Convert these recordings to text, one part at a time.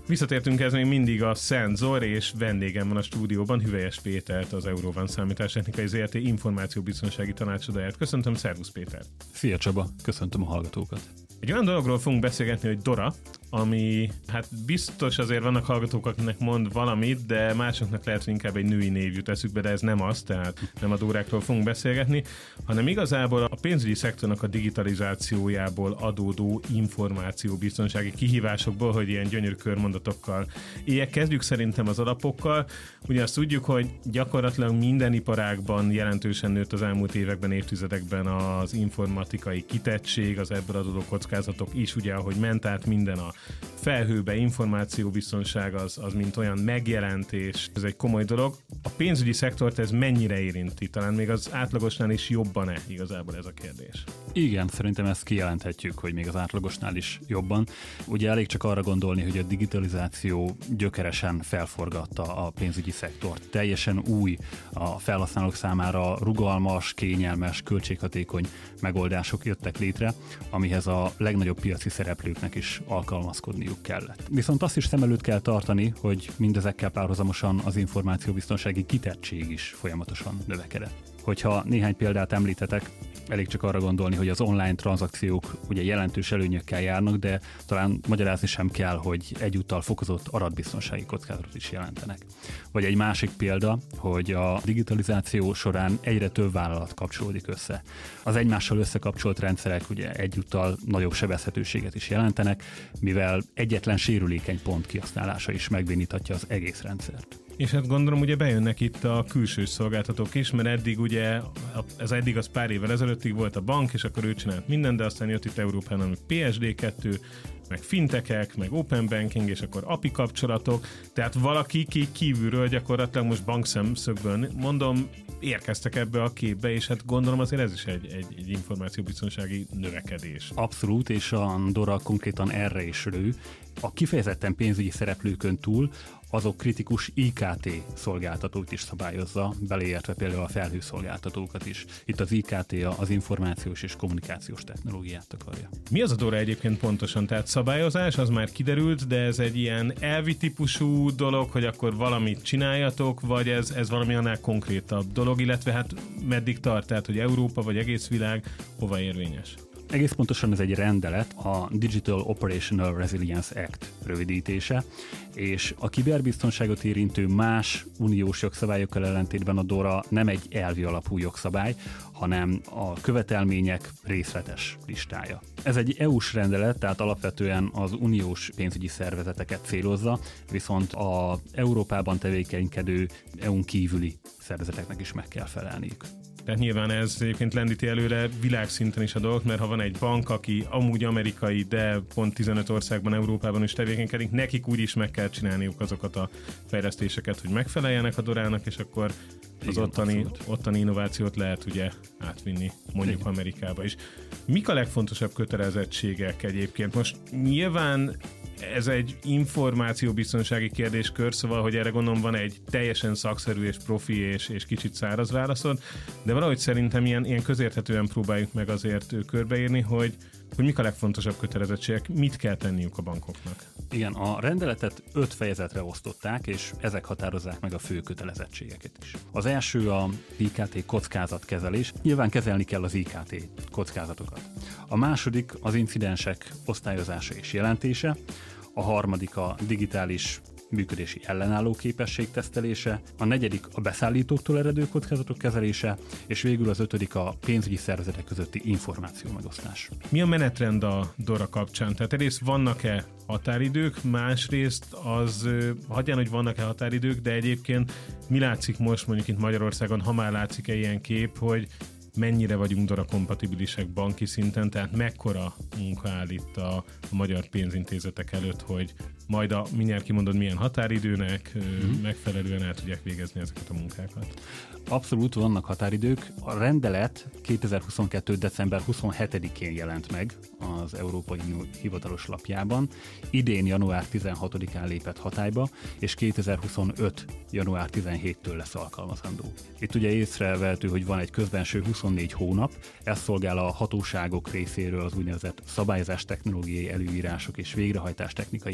Visszatértünk, ez még mindig a Szenzor, és vendégem van a stúdióban Hüvelyes Pétert, az Eurovan Számítástechnikai Zrt. Információbiztonsági tanácsadóját. Köszöntöm, szervusz Péter! Szia Csaba, köszöntöm a hallgatókat! Egy olyan dologról fogunk beszélgetni, hogy DORA, ami hát biztos azért vannak hallgatók, akinek mond valamit, de másoknak lehet, hogy inkább egy női név jut eszükbe, de ez nem az, tehát nem a DORákról fogunk beszélgetni, hanem igazából a pénzügyi szektornak a digitalizációjából adódó információbiztonsági kihívásokból, hogy ilyen gyönyörű körmondatokkal éljek. Kezdjük szerintem az alapokkal. Ugye azt tudjuk, hogy gyakorlatilag minden iparágban jelentősen nőtt az elmúlt években, évtizedekben az informatikai kitettség, az ebből adódó kockázatok is, ugye ahogy ment át minden a felhőbe, információbiztonság az mint olyan megjelent, és ez egy komoly dolog. A pénzügyi szektort ez mennyire érinti? Talán még az átlagosnál is jobban-e igazából ez a kérdés? Igen, szerintem ezt kijelenthetjük, hogy még az átlagosnál is jobban. Ugye elég csak arra gondolni, hogy a digitalizáció gyökeresen felforgatta a pénzügyi szektort. Teljesen új, a felhasználók számára rugalmas, kényelmes, költséghatékony megoldások jöttek létre, amihez a legnagyobb piaci szereplőknek is alkalmazkodniuk kellett. Viszont azt is szem előtt kell tartani, hogy mindezekkel párhuzamosan az információbiztonsági kitettség is folyamatosan növekedett. Hogyha néhány példát említetek, elég csak arra gondolni, hogy az online tranzakciók ugye jelentős előnyökkel járnak, de talán magyarázni sem kell, hogy egyúttal fokozott adatbiztonsági kockázatot is jelentenek. Vagy egy másik példa, hogy a digitalizáció során egyre több vállalat kapcsolódik össze. Az egymással összekapcsolt rendszerek ugye egyúttal nagyobb sebezhetőséget is jelentenek, mivel egyetlen sérülékeny pont kihasználása is megbéníthatja az egész rendszert. És hát gondolom, ugye bejönnek itt a külső szolgáltatók is, mert eddig ugye, eddig az pár évvel ezelőttig volt a bank, és akkor ő csinált mindent, de aztán jött itt Európán, ami PSD2, meg fintekek, meg open banking, és akkor API kapcsolatok, tehát valaki kívülről gyakorlatilag most bankszemszögből mondom, érkeztek ebbe a képbe, és hát gondolom azért ez is egy információbiztonsági növekedés. Abszolút, és a DORA konkrétan erre is lő. A kifejezetten pénzügyi szereplőkön túl azok kritikus IKT szolgáltatót is szabályozza, beleértve például a felhőszolgáltatókat is. Itt az IKT az információs és kommunikációs technológiát akarja. Mi az a DORA egyébként pontosan? Tehát szabályozás, az már kiderült, de ez egy ilyen elvi típusú dolog, hogy akkor valamit csináljatok, vagy ez valami annál konkrétabb dolog, illetve hát meddig tart, tehát hogy Európa vagy egész világ hova érvényes? Egész pontosan ez egy rendelet, a Digital Operational Resilience Act rövidítése, és a kiberbiztonságot érintő más uniós jogszabályokkal ellentétben a DORA nem egy elvi alapú jogszabály, hanem a követelmények részletes listája. Ez egy EU-s rendelet, tehát alapvetően az uniós pénzügyi szervezeteket célozza, viszont az Európában tevékenykedő EU-n kívüli szervezeteknek is meg kell felelniük. Tehát nyilván ez egyébként lendíti előre világszinten is a dolgot, mert ha van egy bank, aki amúgy amerikai, de pont 15 országban, Európában is tevékenykedik, nekik úgyis meg kell csinálniuk azokat a fejlesztéseket, hogy megfeleljenek a DORának, és akkor az ottani innovációt lehet ugye átvinni mondjuk igen. Amerikába is. Mik a legfontosabb kötelezettségek egyébként? Most nyilván ez egy információbiztonsági kérdéskör, szóval, hogy erre gondolom van egy teljesen szakszerű és profi és kicsit száraz válaszod, de valahogy szerintem ilyen közérthetően próbáljuk meg azért körbeírni, hogy mik a legfontosabb kötelezettségek, mit kell tenniük a bankoknak. Igen, a rendeletet 5 fejezetre osztották, és ezek határozzák meg a fő kötelezettségeket is. Az első a IKT kockázatkezelés. Nyilván kezelni kell az IKT kockázatokat. A második az incidensek osztályozása és jelentése. A harmadik a digitális működési ellenálló képesség tesztelése, a negyedik a beszállítóktól eredő kockázatok kezelése, és végül az 5. a pénzügyi szervezetek közötti információ megosztás. Mi a menetrend a DORA kapcsán? Tehát egyrészt vannak-e határidők, másrészt az, hagyján, hogy vannak-e határidők, de egyébként mi látszik most mondjuk itt Magyarországon, ha már látszik-e ilyen kép, hogy mennyire vagyunk DORA kompatibilisek banki szinten, tehát mekkora munka áll itt a magyar pénzintézetek előtt, hogy majd mindjárt kimondod, milyen határidőnek megfelelően el tudják végezni ezeket a munkákat. Abszolút vannak határidők. A rendelet 2022. december 27-én jelent meg az Európai Unió hivatalos lapjában. Idén január 16-án lépett hatályba, és 2025. január 17-től lesz alkalmazandó. Itt ugye észrevehető, hogy van egy közbenső 24 hónap, ez szolgál a hatóságok részéről az úgynevezett szabályozás technológiai előírások és végrehajtás technikai előírások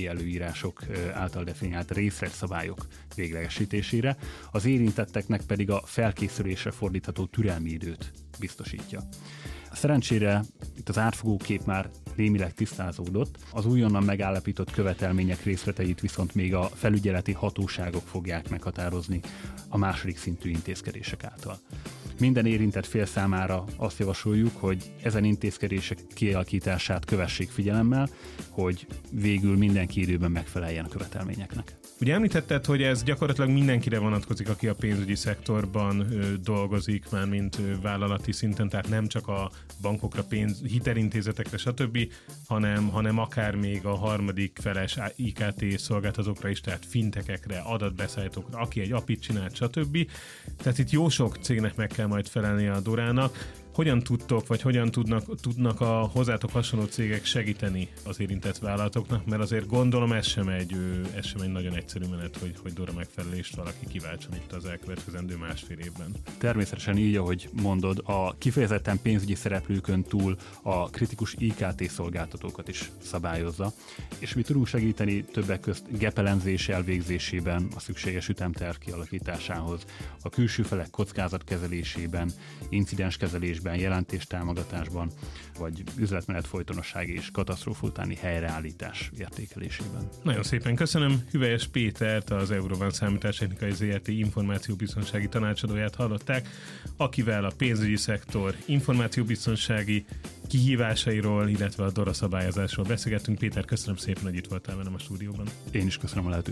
előírások által definiált részletszabályok véglegesítésére, az érintetteknek pedig a felkészülésre fordítható türelmi időt biztosítja. Szerencsére itt az átfogó kép már némileg tisztázódott, az újonnan megállapított követelmények részleteit viszont még a felügyeleti hatóságok fogják meghatározni a második szintű intézkedések által. Minden érintett fél számára azt javasoljuk, hogy ezen intézkedések kialakítását kövessék figyelemmel, hogy végül mindenki időben megfeleljen a követelményeknek. Ugye említetted, hogy ez gyakorlatilag mindenkire vonatkozik, aki a pénzügyi szektorban dolgozik, mármint vállalati szinten, tehát nem csak a bankokra, hitelintézetekre, stb., hanem akár még a harmadik feles IKT szolgáltatókra is, tehát fintekekre, adatbeszállítókra, aki egy API-t csinált, stb. Tehát itt jó sok cégnek meg kell majd felelni a DORA-nak. Hogyan tudtok, vagy hogyan tudnak a hozzátok hasonló cégek segíteni az érintett vállalatoknak? Mert azért gondolom ez sem egy nagyon egyszerű menet, hogy DORA megfelelést valaki kiváltson itt az elkövetkezendő másfél évben. Természetesen így, ahogy mondod, a kifejezetten pénzügyi szereplőkön túl a kritikus IKT szolgáltatókat is szabályozza, és mi tudunk segíteni többek közt gap-elemzés elvégzésében, a szükséges ütemterv kialakításához, a külső felek kockázatkezelésében, incidenskezelésben, jelentéstámogatásban, vagy üzletmenet folytonosság és katasztrófa utáni helyreállítás értékelésében. Nagyon szépen köszönöm. Hüvelyes Pétert, az Eurovan Számítástechnikai ZRT információbiztonsági tanácsadóját hallották, akivel a pénzügyi szektor információbiztonsági kihívásairól, illetve a DORA szabályozásról beszélgettünk. Péter, köszönöm szépen, hogy itt voltál velem a stúdióban. Én is köszönöm a lehetőséget.